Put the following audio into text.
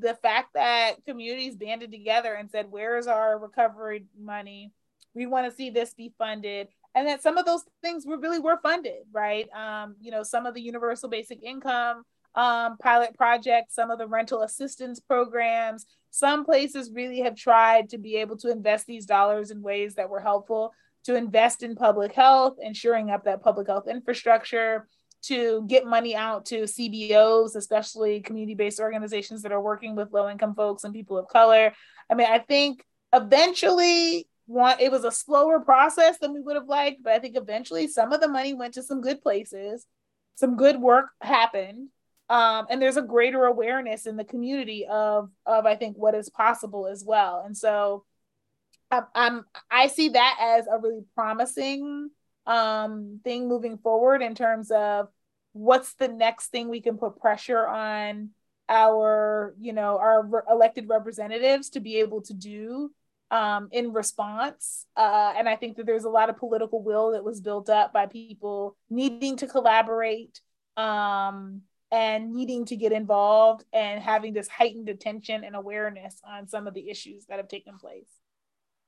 the fact that communities banded together and said, where's our recovery money? We want to see this be funded. And that some of those things were funded, right? Some of the universal basic income pilot projects, some of the rental assistance programs, some places really have tried to be able to invest these dollars in ways that were helpful to invest in public health and shoring up that public health infrastructure, to get money out to CBOs, especially community-based organizations that are working with low-income folks and people of color. I mean, I think eventually it was a slower process than we would have liked, but I think eventually some of the money went to some good places, some good work happened, and there's a greater awareness in the community of I think what is possible as well. And so I see that as a really promising thing moving forward in terms of what's the next thing we can put pressure on our elected representatives to be able to do in response. And I think that there's a lot of political will that was built up by people needing to collaborate and needing to get involved and having this heightened attention and awareness on some of the issues that have taken place.